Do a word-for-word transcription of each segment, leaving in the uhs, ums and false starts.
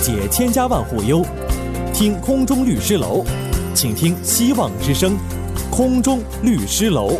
解千家万户忧，听空中律师楼，请听希望之声，空中律师楼。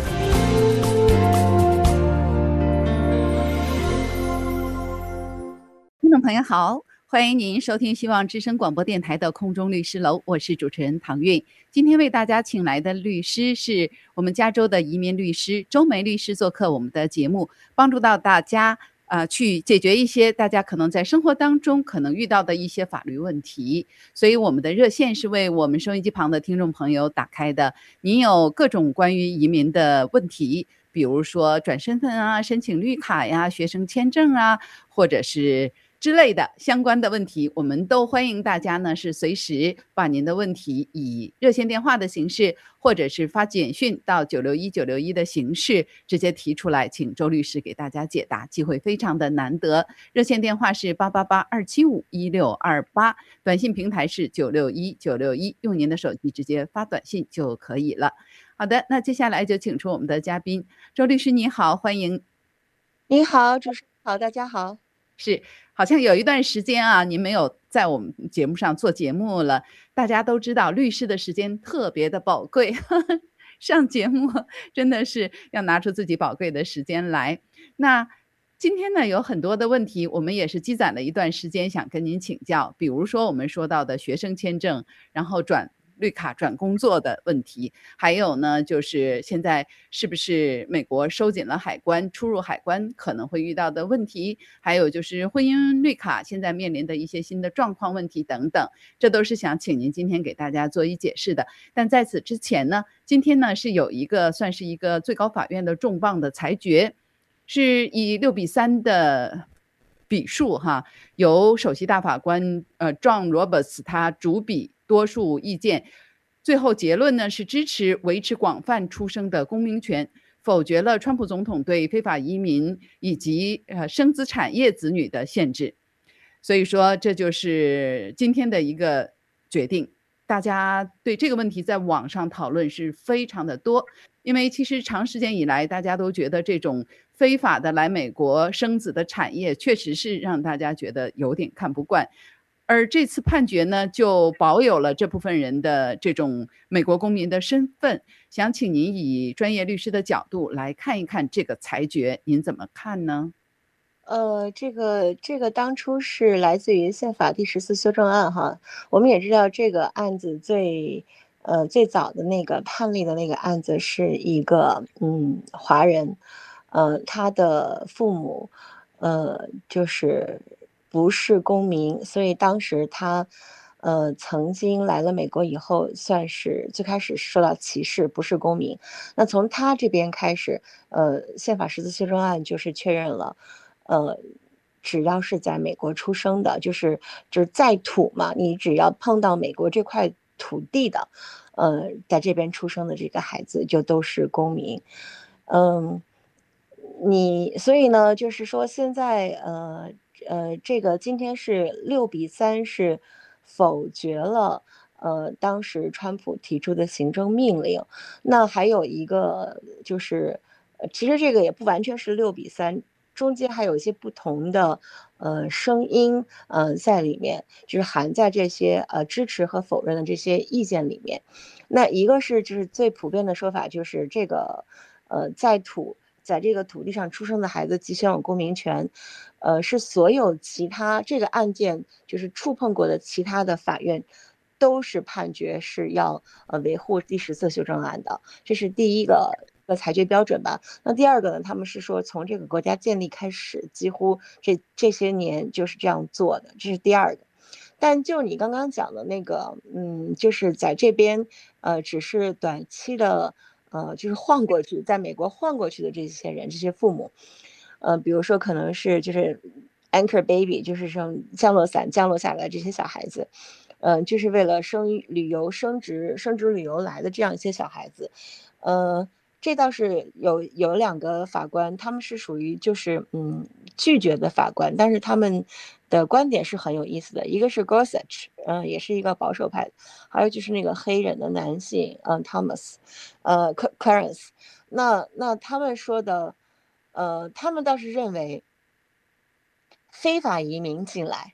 听众朋友好，欢迎您收听希望之声广播电台的空中律师楼，我是主持人唐韵。今天为大家请来的律师是我们加州的移民律师周梅律师做客我们的节目，帮助到大家呃，去解决一些大家可能在生活当中可能遇到的一些法律问题。所以我们的热线是为我们收音机旁的听众朋友打开的，您有各种关于移民的问题，比如说转身份啊、申请绿卡呀、学生签证啊，或者是之类的相关的问题，我们都欢迎大家呢是随时把您的问题以热线电话的形式，或者是发简讯到九六一九六一的形式直接提出来，请周律师给大家解答，机会非常的难得。热线电话是八八八二七五一六二八，短信平台是九六一九六一，用您的手机直接发短信就可以了。好的，那接下来就请出我们的嘉宾，周律师你好，欢迎。 你好，主持人好，大家好。 是，好像有一段时间啊，您没有在我们节目上做节目了。大家都知道，律师的时间特别的宝贵，呵呵，上节目真的是要拿出自己宝贵的时间来。那今天呢，有很多的问题，我们也是积攒了一段时间，想跟您请教。比如说我们说到的学生签证，然后转绿卡转工作的问题，还有呢就是现在是不是美国收紧了海关，出入海关可能会遇到的问题，还有就是婚姻绿卡现在面临的一些新的状况问题等等，这都是想请您今天给大家做一解释的。但在此之前呢，今天呢是有一个算是一个最高法院的重磅的裁决，是以六比三的比数哈，由首席大法官呃 John Roberts 他主笔多数意见，最后结论呢是支持维持广泛出生的公民权，否决了川普总统对非法移民以及呃生子产业子女的限制。所以说这就是今天的一个决定。大家对这个问题在网上讨论是非常的多，因为其实长时间以来大家都觉得这种非法的来美国生子的产业确实是让大家觉得有点看不惯，而这次判决呢就保有了这部分人的这种美国公民的身份。想请您以专业律师的角度来看一看这个裁决，您怎么看呢？ 呃，这个这个当初是来自于宪法第十四修正案哈。我们也知道这个案子最呃最早的那个判例的那个案子是一个嗯华人，呃他的父母呃就是不是公民，所以当时他呃曾经来了美国以后，算是最开始受到歧视，不是公民。那从他这边开始，呃宪法十四修正案就是确认了。呃，只要是在美国出生的，就是就是在土嘛，你只要碰到美国这块土地的，呃，在这边出生的这个孩子就都是公民。嗯，你所以呢，就是说现在呃呃，这个今天是六比三是否决了呃当时川普提出的行政命令。那还有一个就是，呃其实这个也不完全是六比三。中间还有一些不同的呃声音呃在里面，就是含在这些呃支持和否认的这些意见里面。那一个是就是最普遍的说法，就是这个呃在土在这个土地上出生的孩子即享有公民权，呃是所有其他这个案件就是触碰过的其他的法院都是判决是要呃维护第十四修正案的，这是第一个个裁决标准吧。那第二个呢，他们是说从这个国家建立开始，几乎这这些年就是这样做的，这是第二个。但就你刚刚讲的那个，嗯，就是在这边，呃，只是短期的，呃，就是晃过去，在美国晃过去的这些人，这些父母，呃，比如说可能是就是 anchor baby，就是说降落伞降落下来这些小孩子，呃，就是为了生旅游升职升职旅游来的这样一些小孩子，呃。这倒是有有两个法官，他们是属于就是嗯拒绝的法官，但是他们的观点是很有意思的。一个是 Gorsuch， 嗯、呃，也是一个保守派，还有就是那个黑人的男性，嗯、呃、，Thomas， 呃 Clarence， 那那他们说的，呃，他们倒是认为非法移民进来，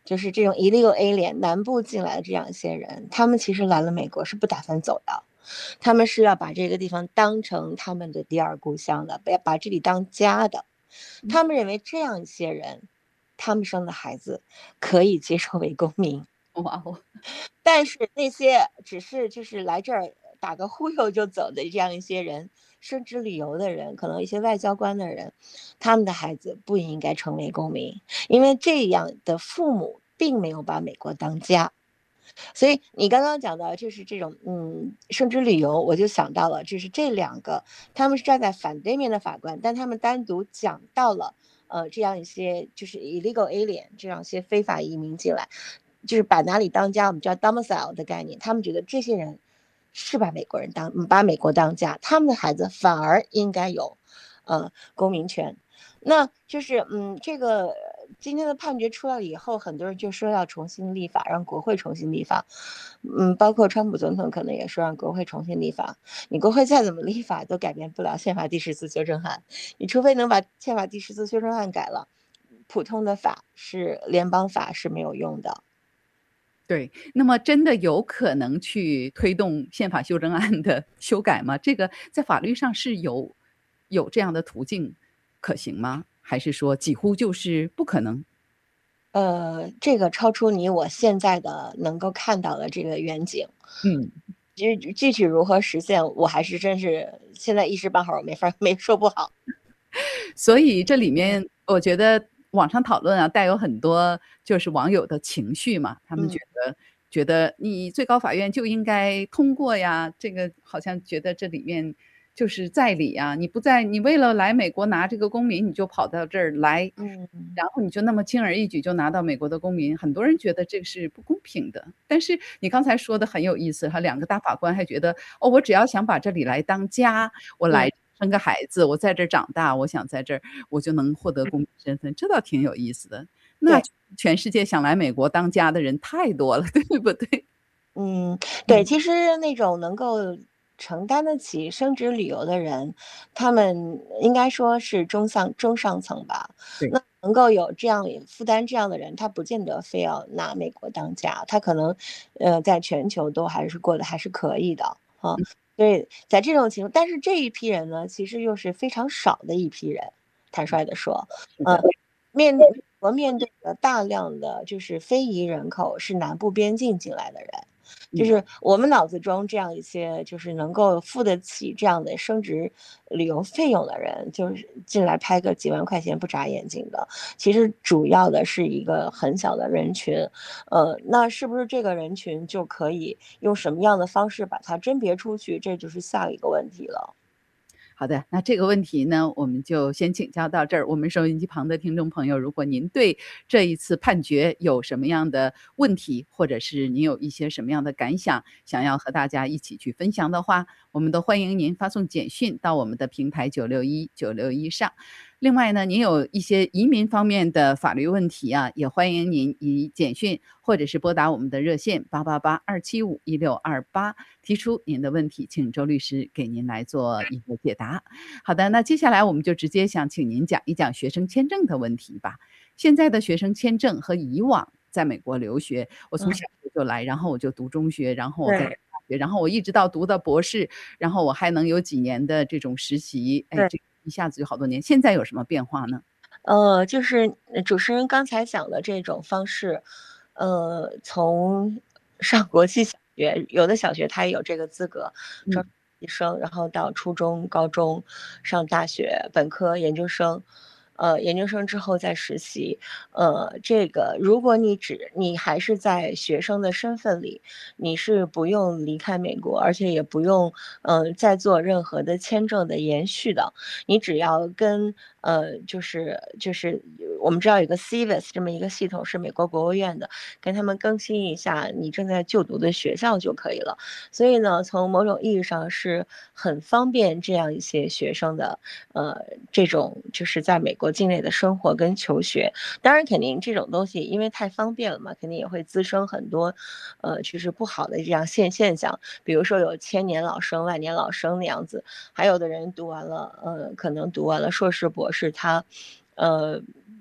就是这种 illegal alien 南部进来的这样一些人，他们其实来了美国是不打算走的，他们是要把这个地方当成他们的第二故乡的，把把这里当家的。他们认为这样一些人，他们生的孩子可以接受为公民。 哇哦！ 但是那些只是就是来这儿打个忽悠就走的这样一些人，升职旅游的人，可能一些外交官的人，他们的孩子不应该成为公民，因为这样的父母并没有把美国当家。所以你刚刚讲的就是这种嗯升职旅游，我就想到了，就是这两个他们是站在反对面的法官，但他们单独讲到了呃这样一些就是 illegal alien 这样一些非法移民进来，就是把哪里当家，我们叫 domicile 的概念，他们觉得这些人是把美国人当把美国当家，他们的孩子反而应该有呃公民权。那就是嗯，这个今天的判决出来了以后，很多人就说要重新立法，让国会重新立法。嗯，包括川普总统可能也说让国会重新立法。你国会再怎么立法，都改变不了宪法第十四修正案。你除非能把宪法第十四修正案改了，普通的法是联邦法是没有用的。 对，那么真的有可能去推动宪法修正案的修改吗？这个在法律上是有有这样的途径可行吗？还是说几乎就是不可能？ 呃，这个超出你我现在的能够看到的这个远景。 嗯， 具具体如何实现，我还是真是现在一时半会儿没法没说不好。 所以这里面我觉得网上讨论啊，带有很多就是网友的情绪嘛，他们觉得、嗯、觉得你最高法院就应该通过呀，这个好像觉得这里面就是在理啊，你不在，你为了来美国拿这个公民，你就跑到这儿来， 嗯， 然后你就那么轻而易举就拿到美国的公民，很多人觉得这是不公平的。但是你刚才说的很有意思哈，两个大法官还觉得，哦，我只要想把这里来当家，我来生个孩子，我在这儿长大，我想在这儿我就能获得公民身份，这倒挺有意思的。那全世界想来美国当家的人太多了，对不对？ 嗯，对，其实那种能够承担得起升职旅游的人，他们应该说是中上中上层吧。那能够有这样负担这样的人，他不见得非要拿美国当家，他可能呃在全球都还是过得还是可以的啊。所以在这种情况，但是这一批人呢，其实又是非常少的一批人。坦率的说，呃，面对我面对的大量的就是非裔人口，是南部边境进来的人。就是我们脑子中这样一些就是能够付得起这样的升职旅游费用的人，就是进来拍个几万块钱不眨眼睛的，其实主要的是一个很小的人群。呃，那是不是这个人群就可以用什么样的方式把它甄别出去，这就是下一个问题了。 好的，那这个问题呢，我们就先请教到这儿。我们收音机旁的听众朋友，如果您对这一次判决有什么样的问题，或者是您有一些什么样的感想，想要和大家一起去分享的话，我们都欢迎您发送简讯到我们的平台九六一九六一上。另外呢，您有一些移民方面的法律问题啊，也欢迎您以简讯或者是拨打我们的热线八八八二七五一六二八提出您的问题，请周律师给您来做一个解答。好的，那接下来我们就直接想请您讲一讲学生签证的问题吧。现在的学生签证和以往在美国留学，我从小学就来，然后我就读中学，然后我在大学，然后我一直到读的博士，然后我还能有几年的这种实习，哎，这一下子就好多年。现在有什么变化呢？ 呃，就是主持人刚才讲的这种方式，呃，从上国际小学，有的小学他也有这个资格，招实习生，然后到初中、高中，上大学、本科、研究生。呃，研究生之后再实习，呃，这个如果你只你还是在学生的身份里，你是不用离开美国，而且也不用呃再做任何的签证的延续的，你只要跟呃就是就是我们知道有个 C V I S 这么一个系统是美国国务院的，跟他们更新一下你正在就读的学校就可以了。所以呢，从某种意义上是很方便这样一些学生的呃这种就是在美国境内的生活跟求学。当然肯定这种东西因为太方便了嘛，肯定也会滋生很多呃就是不好的这样现现象，比如说有千年老生万年老生那样子，还有的人读完了呃可能读完了硕士博士，他呃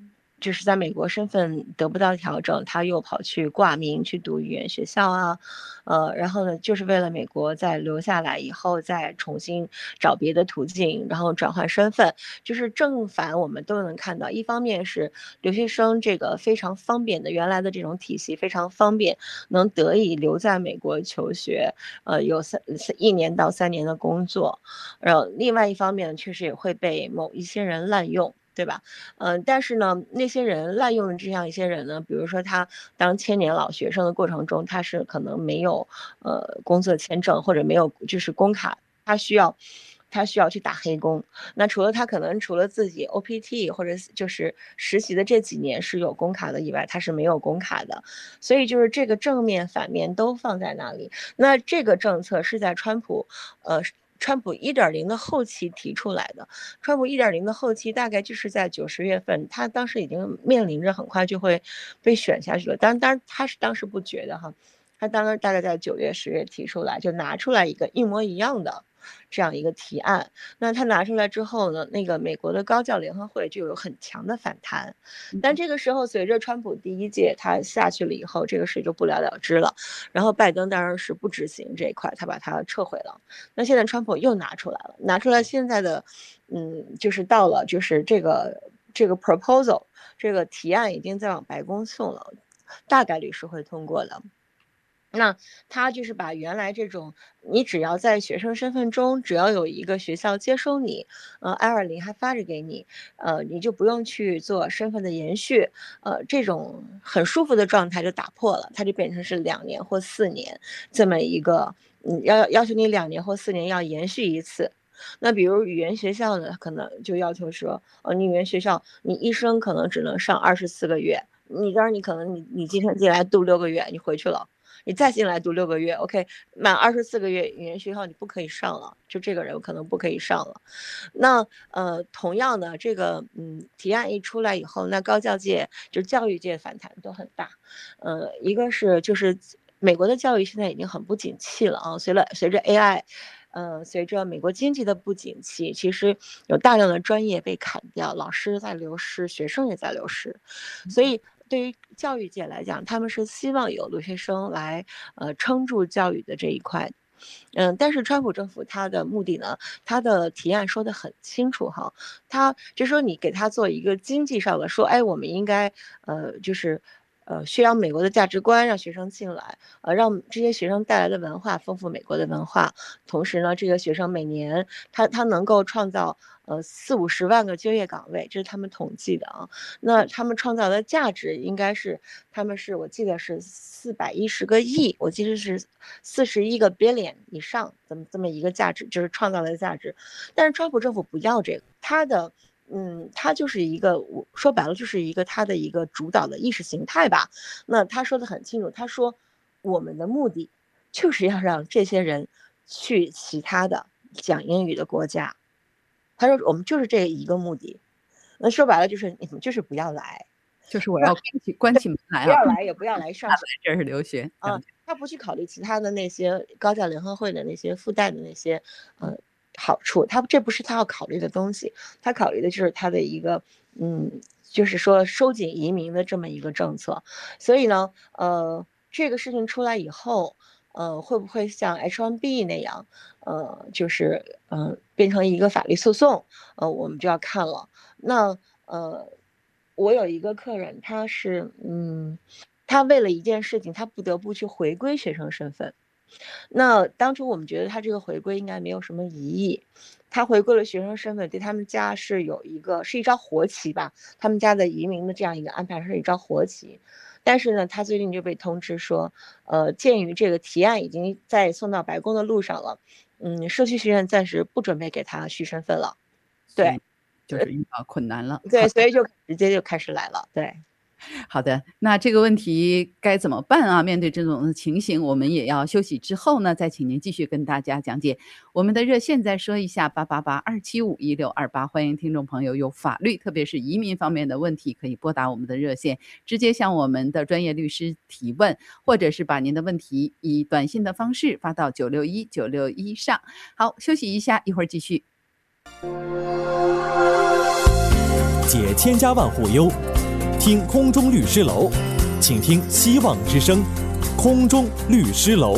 就是在美国身份得不到调整，他又跑去挂名去读语言学校啊，呃，然后呢，就是为了美国再留下来以后再重新找别的途径，然后转换身份，就是正反我们都能看到。一方面是留学生这个非常方便的，原来的这种体系非常方便，能得以留在美国求学，呃，有三一年到三年的工作，然后另外一方面确实也会被某一些人滥用。对吧？嗯、呃，但是呢，那些人滥用的这样一些人呢，比如说他当千年老学生的过程中，他是可能没有呃工作签证或者没有就是工卡，他需要他需要去打黑工。那除了他可能除了自己 O P T 或者就是实习的这几年是有工卡的以外，他是没有工卡的。所以就是这个正面反面都放在那里。那这个政策是在川普呃。川普 一点零 的后期提出来的，川普 一点零 的后期大概就是在九十月份，他当时已经面临着很快就会被选下去了。当然，当然他是当时不觉得哈，他当时大概在九月、十月提出来，就拿出来一个一模一样的这样一个提案。那他拿出来之后呢，那个美国的高教联合会就有很强的反弹。但这个时候，随着川普第一届他下去了以后，这个事就不了了之了。然后拜登当然是不执行这一块，他把它撤回了。那现在川普又拿出来了，拿出来现在的，嗯，就是到了就是这个这个 proposal 这个提案已经在往白宫送了，大概率是会通过的。那他就是把原来这种你只要在学生身份中只要有一个学校接收你，呃 I 二零还发着给你，呃你就不用去做身份的延续，呃这种很舒服的状态就打破了，它就变成是两年或四年这么一个，嗯要要求你两年或四年要延续一次。那比如语言学校呢，可能就要求说，呃你语言学校你一生可能只能上二十四个月，你当然你可能你你今天进来读六个月，你回去了。你再进来读六个月 ，OK， 满二十四个月语言学校你不可以上了，就这个人可能不可以上了。那呃，同样的这个嗯提案一出来以后，那高教界就教育界反弹都很大。呃，一个是就是美国的教育现在已经很不景气了啊，随了随着 A I。呃，随着美国经济的不景气，其实有大量的专业被砍掉，老师在流失，学生也在流失，所以对于教育界来讲，他们是希望有留学生来呃撑住教育的这一块。嗯，但是川普政府他的目的呢，他的提案说得很清楚哈，他就说你给他做一个经济上的说，哎，我们应该呃就是呃宣扬美国的价值观，让学生进来，呃让这些学生带来的文化丰富美国的文化，同时呢，这个学生每年他他能够创造呃四五十万个就业岗位，这是他们统计的啊。那他们创造的价值应该是他们是我记得是四百一十个亿，我记得是四十一个 billion 以上，这么这么一个价值，就是创造的价值。但是川普政府不要这个，他的。嗯，他就是一个，说白了就是一个他的一个主导的意识形态吧。那他说的很清楚，他说我们的目的就是要让这些人去其他的讲英语的国家。他说我们就是这一个目的。那说白了就是你们就是不要来， 就是我要关起关起门来啊， 不要来也不要来上学， 这是留学啊。他不去考虑其他的那些高教联合会的那些附带的那些呃好处，他这不是他要考虑的东西，他考虑的就是他的一个嗯，就是说收紧移民的这么一个政策。所以呢，呃，这个事情出来以后，呃，会不会像 H 一 B 那样，呃，就是嗯、呃、变成一个法律诉讼，呃，我们就要看了。那呃，我有一个客人，他是嗯，他为了一件事情，他不得不去回归学生身份。那当初我们觉得他这个回归应该没有什么疑义，他回归了学生身份，对他们家是有一个是一招活棋吧，他们家的移民的这样一个安排是一招活棋。但是呢，他最近就被通知说，呃，鉴于这个提案已经在送到白宫的路上了，嗯，社区学院暂时不准备给他续身份了。对， 就是遇到困难了。 对，所以就直接就开始来了。对。 好的，那这个问题该怎么办啊？面对这种情形，我们也要休息之后呢，再请您继续跟大家讲解。我们的热线再说一下，八八八二七五一六二八，欢迎听众朋友有法律，特别是移民方面的问题，可以拨打我们的热线，直接向我们的专业律师提问，或者是把您的问题以短信的方式发到九六一九六一上。好，休息一下，一会儿继续。 解千家万户忧， 听空中律师楼，请听希望之声，空中律师楼。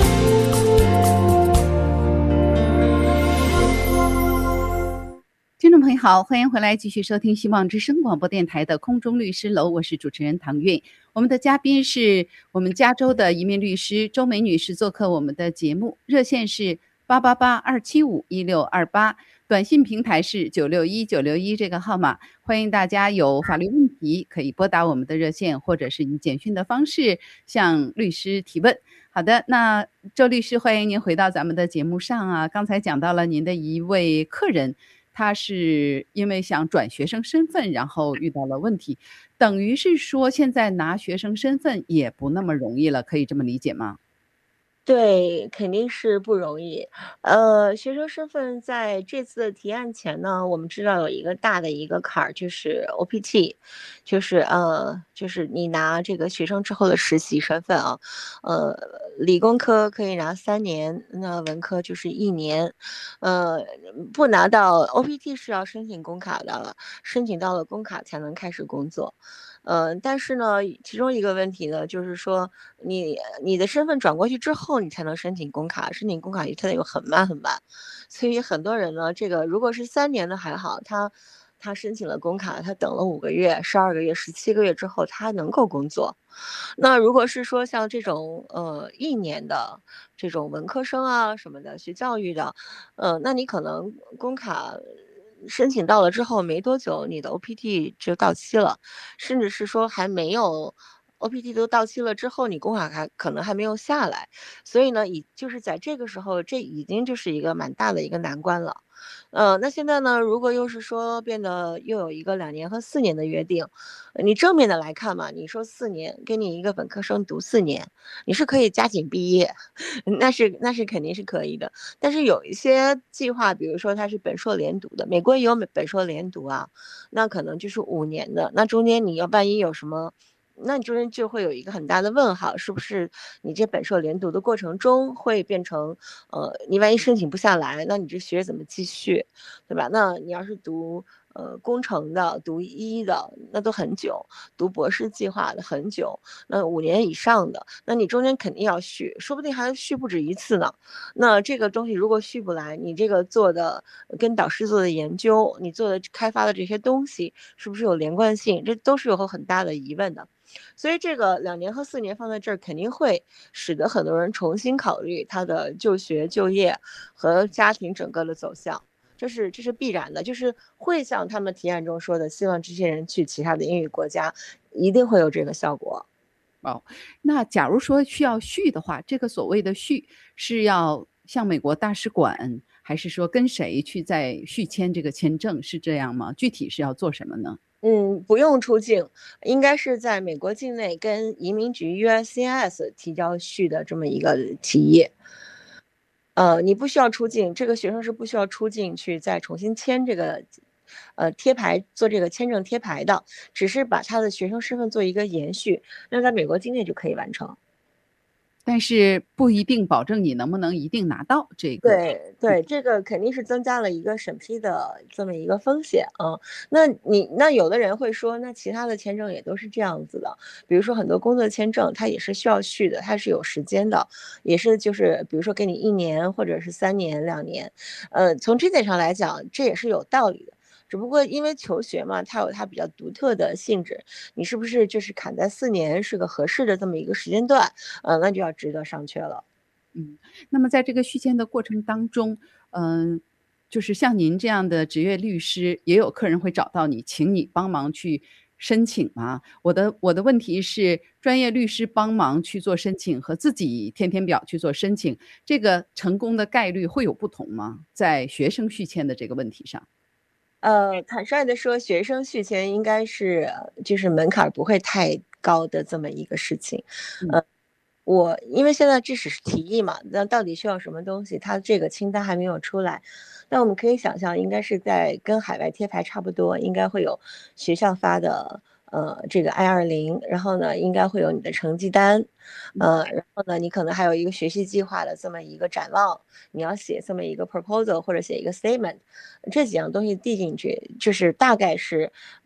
听众朋友好，欢迎回来继续收听希望之声广播电台的空中律师楼，我是主持人唐韵。我们的嘉宾是我们加州的移民律师周梅女士做客我们的节目，热线是八八八二七五一六二八，短信平台是九六一九六一这个号码，欢迎大家有法律问题可以拨打我们的热线，或者是以简讯的方式向律师提问。好的，那周律师，欢迎您回到咱们的节目上啊。刚才讲到了您的一位客人，他是因为想转学生身份，然后遇到了问题，等于是说现在拿学生身份也不那么容易了，可以这么理解吗？ 对，肯定是不容易。呃，学生身份在这次的提案前呢，我们知道有一个大的一个坎儿，就是 O P T， 就是呃，就是你拿这个学生之后的实习身份啊，呃，理工科可以拿三年，那文科就是一年，呃，不拿到 O P T 是要申请工卡的了，申请到了工卡才能开始工作。呃，但是呢，其中一个问题呢，就是说你你的身份转过去之后，你才能申请工卡，申请工卡它又很慢很慢，所以很多人呢，这个如果是三年的还好，他他申请了工卡，他等了五个月、十二个月、十七个月之后，他能够工作。那如果是说像这种呃一年的这种文科生啊什么的，学教育的，呃，那你可能工卡申请到了之后没多久，你的 O P T 就到期了，甚至是说还没有 O P T 都到期了之后，你工卡还可能还没有下来，所以呢，以就是在这个时候，这已经就是一个蛮大的一个难关了。呃，那现在呢，如果又是说变得又有一个两年和四年的约定，你正面的来看嘛，你说四年给你一个本科生读四年，你是可以加紧毕业，那是那是肯定是可以的。但是有一些计划，比如说它是本硕连读的，美国也有本硕连读啊，那可能就是五年的，那中间你要万一有什么。那你中间就会有一个很大的问号，是不是你这本硕连读的过程中会变成，呃，你万一申请不下来，那你这学怎么继续，对吧？那你要是读呃工程的、读医的，那都很久；读博士计划的很久，那五年以上的，那你中间肯定要续，说不定还续不止一次呢。那这个东西如果续不来，你这个做的跟导师做的研究，你做的开发的这些东西，是不是有连贯性？这都是有很大的疑问的。所以这个两年和四年放在这儿，肯定会使得很多人重新考虑他的就学、就业和家庭整个的走向，这是这是必然的，就是会像他们提案中说的，希望这些人去其他的英语国家，一定会有这个效果。 哦，那假如说需要续的话，这个所谓的续是要向美国大使馆，还是说跟谁去再续签这个签证，是这样吗？具体是要做什么呢？ 嗯，不用出境，应该是在美国境内跟移民局 U S C I S 提交续的这么一个提议。呃，你不需要出境，这个学生是不需要出境去再重新签这个，呃，贴牌做这个签证贴牌的，只是把他的学生身份做一个延续，那在美国境内就可以完成。 但是不一定保证你能不能一定拿到这个。 对对，这个肯定是增加了一个审批的这么一个风险啊。那你那有的人会说，那其他的签证也都是这样子的，比如说很多工作签证，它也是需要续的，它是有时间的，也是就是比如说给你一年或者是三年、两年，呃，从这点上来讲，这也是有道理的。只不过因为求学嘛，它有它比较独特的性质，你是不是就是砍在四年是个合适的这么一个时间段，呃，那就要值得商榷了。 嗯，那么在这个续签的过程当中，嗯、呃，就是像您这样的职业律师，也有客人会找到你，请你帮忙去申请吗？我的我的问题是，专业律师帮忙去做申请和自己填填表去做申请，这个成功的概率会有不同吗？在学生续签的这个问题上？ 呃，坦率的说，学生续签应该是就是门槛不会太高的这么一个事情。呃，我因为现在这只是提议嘛，那到底需要什么东西，它这个清单还没有出来。那我们可以想象，应该是在跟海外贴牌差不多，应该会有学校发的呃这个 I 二零，然后呢，应该会有你的成绩单，呃，然后呢，你可能还有一个学习计划的这么一个展望，你要写这么一个 proposal 或者写一个 statement，这几样东西递进去，就是大概是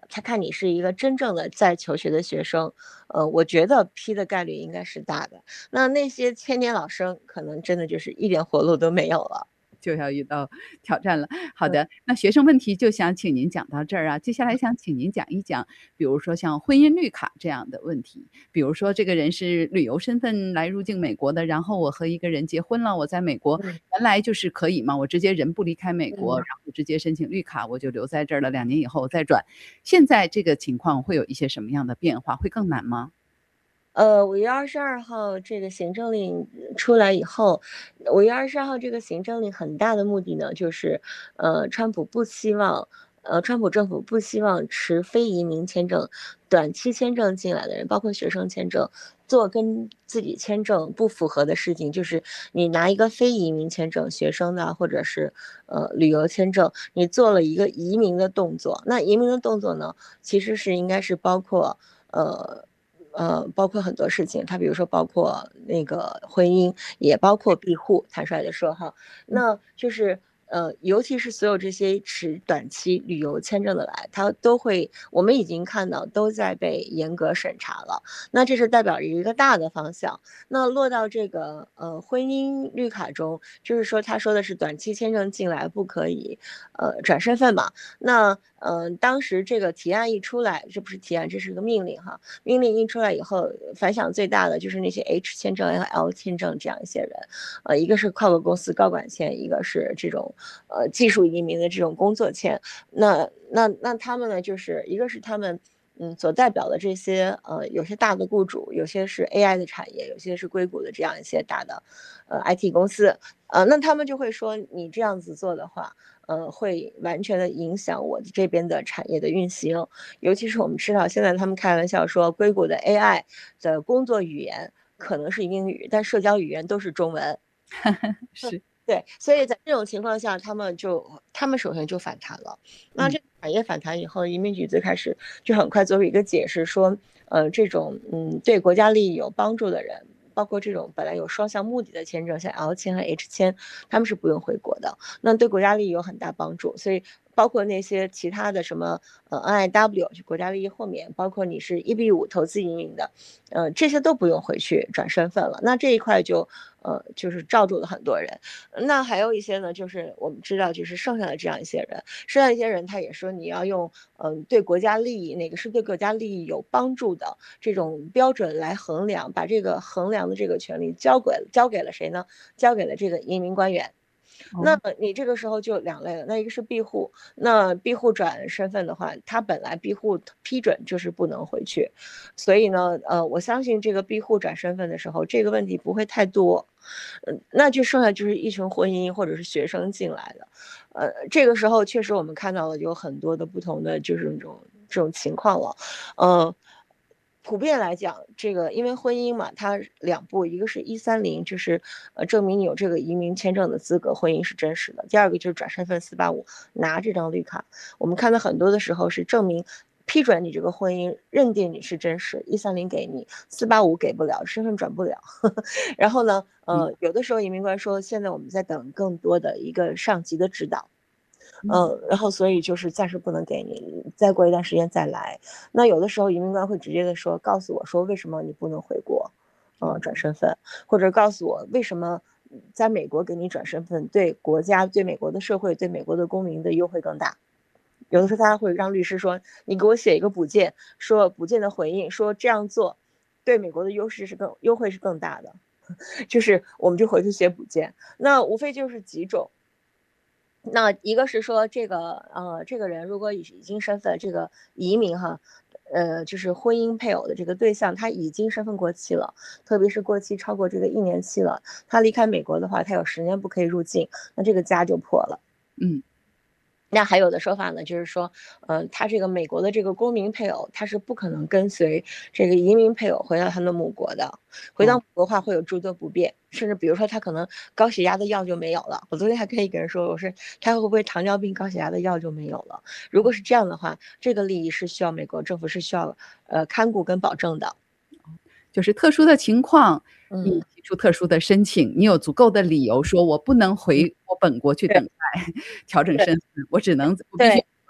他看你是一个真正的在求学的学生，呃，我觉得批的概率应该是大的。那那些千年老生，可能真的就是一点活路都没有了。 就要遇到挑战了。好嗯的，那学生问题就想请您讲到这儿啊，接下来想请您讲一讲，比如说像婚姻绿卡这样的问题，比如说这个人是旅游身份来入境美国的，然后我和一个人结婚了，我在美国嗯原来就是可以嘛，我直接人不离开美国， 嗯然后直接申请绿卡，我就留在这儿了，两年以后我再转。现在这个情况会有一些什么样的变化？会更难吗？ 呃，五月二十二号这个行政令出来以后，五月二十二号这个行政令很大的目的呢，就是呃，川普不希望，呃，川普政府不希望持非移民签证、短期签证进来的人，包括学生签证，做跟自己签证不符合的事情，就是你拿一个非移民签证，学生的或者是呃旅游签证，你做了一个移民的动作，那移民的动作呢，其实是应该是包括呃。呃，包括很多事情，它比如说包括那个婚姻，也包括庇护。坦率的说哈，那就是呃，尤其是所有这些持短期旅游签证的来，它都会，我们已经看到都在被严格审查了。那这是代表一个大的方向。那落到这个呃婚姻绿卡中，就是说他说的是短期签证进来不可以呃转身份嘛。那嗯、呃，当时这个提案一出来，这不是提案，这是个命令哈。命令一出来以后，反响最大的就是那些 H 签证和 L 签证这样一些人，呃，一个是跨国公司高管签，一个是这种呃技术移民的这种工作签。那那那他们呢，就是一个是他们。嗯，所代表的这些呃，有些大的雇主，有些是 A I 的产业，有些是硅谷的这样一些大的呃 I T 公司，呃，那他们就会说，你这样子做的话，呃，会完全的影响我这边的产业的运行。尤其是我们知道，现在他们开玩笑说，硅谷的 A I 的工作语言可能是英语，但社交语言都是中文。 是。 对，所以在这种情况下，他们就他们首先就反弹了。那这个产业反弹以后，移民局最开始就很快做出一个解释，说，呃，这种嗯对国家利益有帮助的人，包括这种本来有双向目的的签证，像 L 签和 H 签，他们是不用回国的。那对国家利益有很大帮助，所以包括那些其他的什么呃 N I W 就国家利益后面，包括你是一比五投资移民的，呃这些都不用回去转身份了。那这一块就呃就是罩住了很多人。那还有一些呢，就是我们知道就是剩下的这样一些人，剩下一些人他也说你要用嗯、呃、对国家利益哪个是对国家利益有帮助的这种标准来衡量，把这个衡量的这个权利交给交给了谁呢？交给了这个移民官员。那你这个时候就两类了，那一个是庇护，那庇护转身份的话，他本来庇护批准就是不能回去，所以呢，呃，我相信这个庇护转身份的时候，这个问题不会太多，嗯、呃，那就剩下就是一群婚姻或者是学生进来的，呃，这个时候确实我们看到了有很多的不同的就是这种这种情况了，嗯、呃。普遍来讲，这个因为婚姻嘛，它两步，一个是一三零，就是呃证明你有这个移民签证的资格，婚姻是真实的；第二个就是转身份四八五，拿这张绿卡。我们看到很多的时候是证明批准你这个婚姻，认定你是真实，一三零给你，四八五给不了，身份转不了。然后呢，呃，有的时候移民官说，现在我们在等更多的一个上级的指导。嗯，然后所以就是暂时不能给你，再过一段时间再来。那有的时候移民官会直接的说，告诉我说为什么你不能回国，呃，转身份，或者告诉我为什么在美国给你转身份对国家、对美国的社会、对美国的公民的优惠更大。有的时候他会让律师说，你给我写一个补件，说补件的回应，说这样做对美国的优势是更优惠是更大的，就是我们就回去写补件。那无非就是几种。那一个是说这个呃这个人如果已已经身份这个移民哈，呃就是婚姻配偶的这个对象他已经身份过期了，特别是过期超过这个一年期了，他离开美国的话，他有十年不可以入境，那这个家就破了。 嗯。 那还有的说法呢，就是说，呃，他这个美国的这个公民配偶，他是不可能跟随这个移民配偶回到他的母国的，回到母国的话会有诸多不便，甚至比如说他可能高血压的药就没有了。我昨天还跟一个人说，我说他会不会糖尿病、高血压的药就没有了？如果是这样的话，这个利益是需要美国政府是需要呃看顾跟保证的。 就是特殊的情况，你提出特殊的申请，你有足够的理由说我不能回我本国去等待调整身份，我只能我必须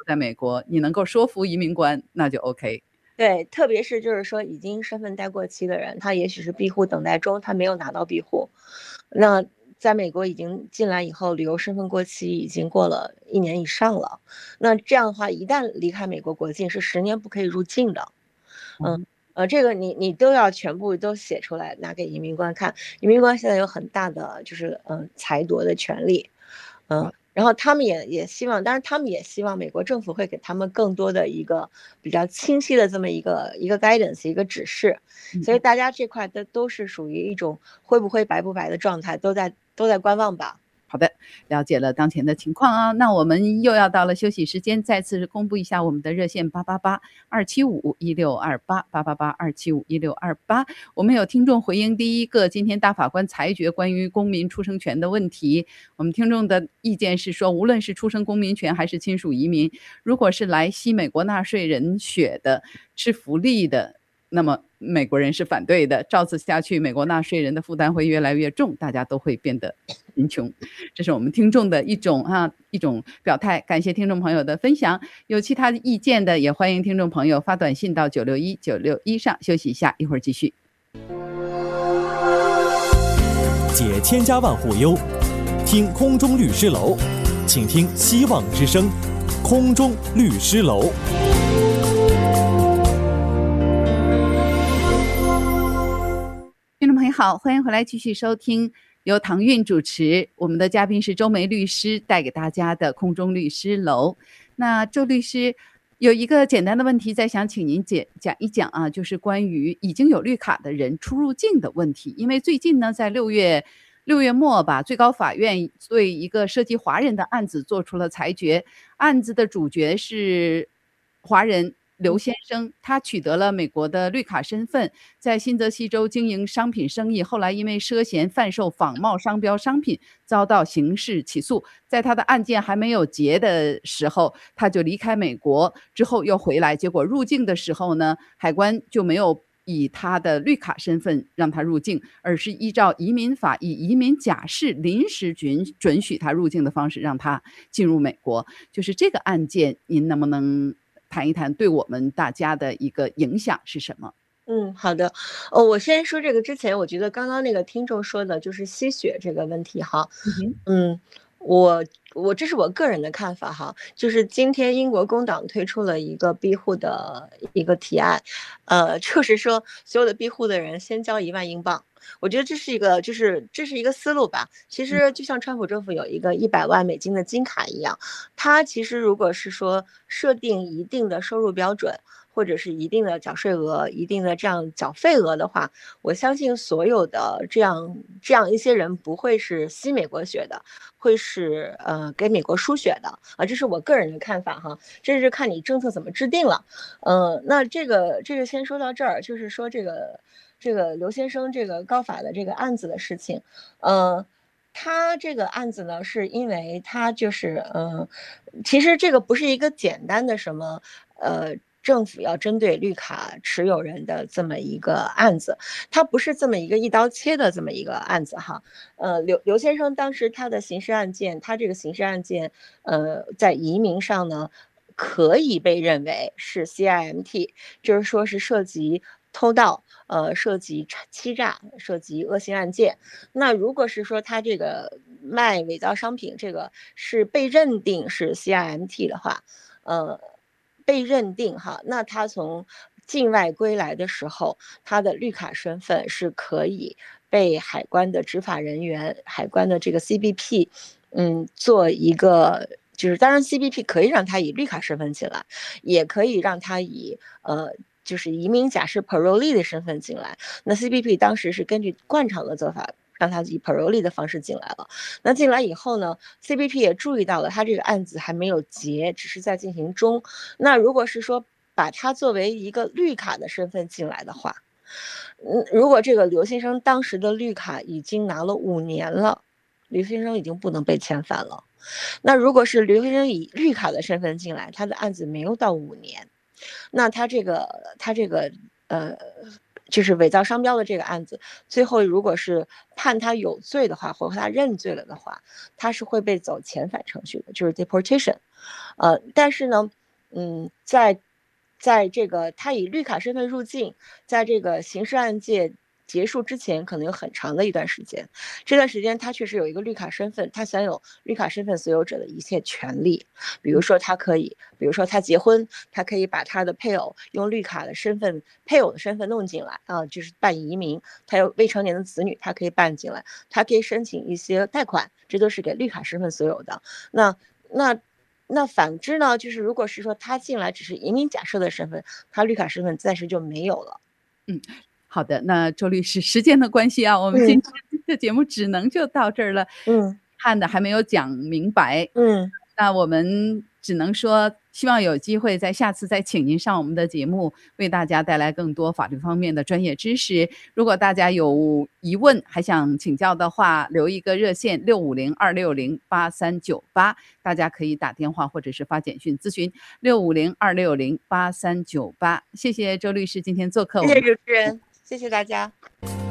在美国，你能够说服移民官，那就 OK。 对，特别是就是说已经身份待过期的人，他也许是庇护等待中，他没有拿到庇护，那在美国已经进来以后，旅游身份过期已经过了一年以上了，那这样的话，一旦离开美国国境，是十年不可以入境的。嗯，呃，这个你你都要全部都写出来，拿给移民官看。移民官现在有很大的就是嗯裁夺的权利，嗯。然后他们也也希望，当然他们也希望美国政府会给他们更多的一个比较清晰的这么一个一个 guidance 一个指示，所以大家这块的都是属于一种会不会白不白的状态，都在都在观望吧。 好的，了解了当前的情况啊，那我们又要到了休息时间，再次公布一下我们的热线八八八二七五一六二八八八八二七五一六二八。我们有听众回应第一个今天大法官裁决关于公民出生权的问题，我们听众的意见是说，无论是出生公民权还是亲属移民，如果是来吸美国纳税人血的、吃福利的，那么美国人是反对的，照此下去美国纳税人的负担会越来越重，大家都会变得贫穷。这是我们听众的一种啊一种表态，感谢听众朋友的分享。有其他的意见的也欢迎听众朋友发短信到九六一九六一上。休息一下，一会儿继续。 解千家万户忧，听空中律师楼，请听希望之声，空中律师楼。 听众朋友好，欢迎回来继续收听由唐韵主持，我们的嘉宾是周梅律师带给大家的空中律师楼。那周律师有一个简单的问题再想请您解讲一讲啊，就是关于已经有绿卡的人出入境的问题。因为最近呢，在六月六月末吧，最高法院对一个涉及华人的案子做出了裁决，案子的主角是华人刘先生，他取得了美国的绿卡身份，在新泽西州经营商品生意，后来因为涉嫌贩售仿冒商标商品遭到刑事起诉，在他的案件还没有结的时候，他就离开美国，之后又回来，结果入境的时候呢，海关就没有以他的绿卡身份让他入境，而是依照移民法以移民假释临时准准许他入境的方式让他进入美国。就是这个案件，您能不能谈一谈对我们大家的一个影响是什么？ 嗯，好的。哦，我先说这个之前，我觉得刚刚那个听众说的就是吸血这个问题哈。嗯，我我这是我个人的看法哈，就是今天英国工党推出了一个庇护的一个提案，呃，就是说所有的庇护的人先交一万英镑。我觉得这是一个，就是这是一个思路吧。其实就像川普政府有一个一百万美金的金卡一样，它其实如果是说设定一定的收入标准，或者是一定的缴税额、一定的这样缴费额的话，我相信所有的这样这样一些人不会是吸美国血的，会是呃给美国输血的啊，这是我个人的看法哈，这是看你政策怎么制定了。呃，那这个这个先说到这儿，就是说这个这个刘先生这个高法的这个案子的事情，呃。他这个案子呢，是因为他就是，嗯、呃，其实这个不是一个简单的什么，呃，政府要针对绿卡持有人的这么一个案子，它不是这么一个一刀切的这么一个案子哈。呃，刘刘先生当时他的刑事案件，他这个刑事案件，呃，在移民上呢，可以被认为是 C I M T， 就是说是涉及偷盗。呃，涉及欺诈，涉及恶性案件。那如果是说他这个卖伪造商品，这个是被认定是 C I M T 的话，呃，被认定哈，那他从境外归来的时候，他的绿卡身份是可以被海关的执法人员、海关的这个 C B P， 嗯，做一个。就是当然 C B P 可以让他以绿卡身份进来，也可以让他以呃。就是移民假释 parolee 的身份进来，那 C B P 当时是根据惯常的做法，让他以 parolee 的方式进来了。那进来以后呢 ，C B P 也注意到了他这个案子还没有结，只是在进行中。那如果是说把他作为一个绿卡的身份进来的话，嗯，如果这个刘先生当时的绿卡已经拿了五年了，刘先生已经不能被遣返了。那如果是刘先生以绿卡的身份进来，他的案子没有到五年。那他这个他这个呃就是伪造商标的这个案子，最后如果是判他有罪的话，或者他认罪了的话，他是会被走遣返程序的，就是 deportation。呃，但是呢，嗯，在在这个他以绿卡身份入境，在这个刑事案件结束之前，可能有很长的一段时间。这段时间他确实有一个绿卡身份，他享有绿卡身份所有者的一切权利。比如说他可以，比如说他结婚，他可以把他的配偶用绿卡的身份、配偶的身份弄进来啊，就是办移民。他有未成年的子女，他可以办进来，他可以申请一些贷款，这都是给绿卡身份所有的。那那。那反之呢，就是如果是说他进来只是移民假设的身份，他绿卡身份暂时就没有了。 嗯，好的，那周律师，时间的关系啊，我们今天的节目只能就到这儿了。 嗯， 看的还没有讲明白。 嗯， 那我们只能说，希望有机会在下次再请您上我们的节目，为大家带来更多法律方面的专业知识。如果大家有疑问还想请教的话，留一个热线六五零二六零八三九八，大家可以打电话或者是发简讯咨询六五零二六零八三九八。谢谢周律师今天做客我们。 谢谢主持人，谢谢大家。